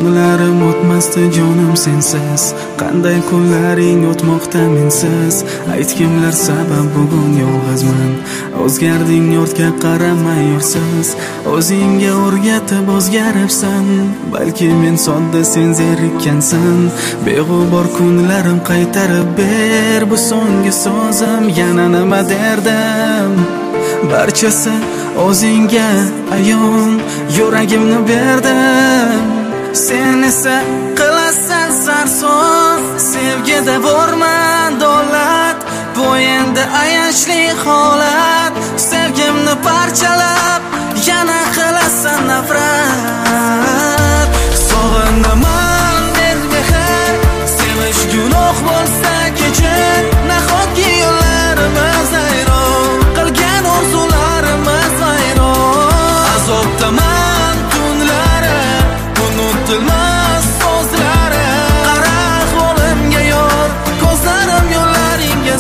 Tunlarim o'tmasdi jonim sensiz, qanday kunlaring o'tmoqda mensiz. Aytgimlar sabab bugun yolg'izman, o'zgarding ortga qaramay yursiz. O'zingga o'rgatib o'zgaribsan, balki men sodda sen zerikkansan. Beg'ubor kunlarim qaytarib ber, bu so'nggi so'zim. Yana nima derdim, barchasi o'zingga ayon, yuragimni berdim. Sen esa qilasan sarson, sevgida borman davlat. Bu endi ayanchli holat, sevgimni parchalab yana qilasan nafrat. Sog'inaman men mehr, sevish gunoh bo'lsa kechir. Nahotki yo'llarimiz ayron, qilgan orzularimiz vayron. Azobdaman tunlari, unutilmas so'zlari. Qara ahvolimga yor, ko'zlarim yo'llaringga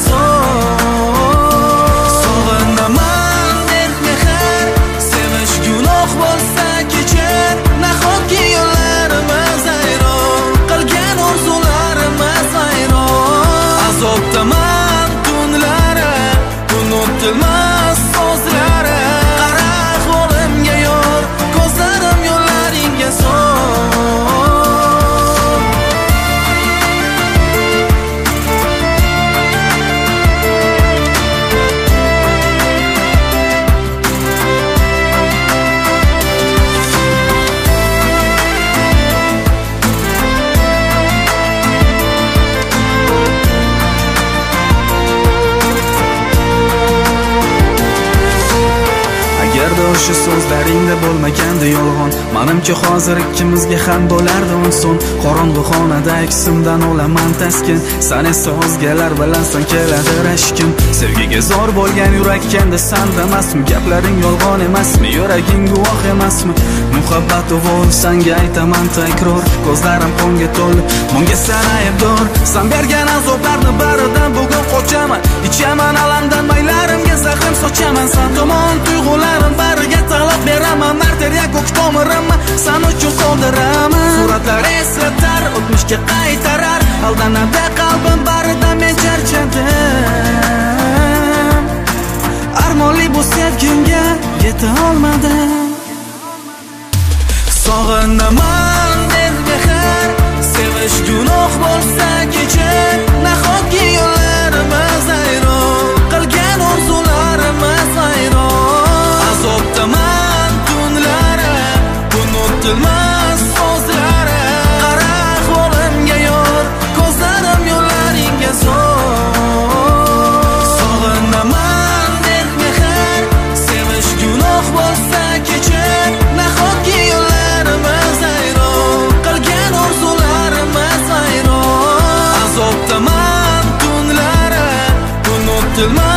zo'r. Sog'inaman men mehr, sevish gunoh bo'lsa kechir. Nahotki yo'llarimiz ayron, qilgan orzularimiz vayron. Azobdaman tunlari, unutilmas so'zlari. Qara ahvolimga yor, ko'zlarim yo'llaringga zo'r. Agarda o'sha so'zlaringda bo'lmaganda yolg'on, menimcha hozir ikkimizga ham bo'lardi oson. Qorong'u xonada aksimdan olaman taskin, san esa o'zgalar bilansan keladi rashkim. Sevgiga zor bo'lgan yurakkanda sandamasmi? Gaplaring yolg'on emasmi? Yuraging guvoh emasmi? Muhabbat o'g'il senga aytaman takror, ko'zlarim qonga to'lib, bunga sen aybdor. Sen bergan azoblarni baridan bugun qochaman, ichaman alamdan, maylarimga zahrim sochaman. Sen tomon tuyg'ularim bariga talab beraman, arteriya ko'k tomirimni sen uchun qoldiraman. Suratlar eslatar, o'tmishga qaytarar, aldanadi qalbim baridan men charchadim. Armonli bu sevgimga yeta olmadim. Sog'inaman men mehr, sevish gunoh bo'lsa kechir. Nahotki yo'llarimiz ayron, qilgan orzularimiz vayron. Azobdaman tunlari, unutilmas so'zlari. Qara ahvolimga yor, ko'zlarim yo'llaringga zo'r. Sog'inaman men mehr, sevish gunoh bo'lsa kechir. Nahotki yo'llarimiz ayron, qilgan orzularimiz vayron. Azobdaman tunlari, unutilmas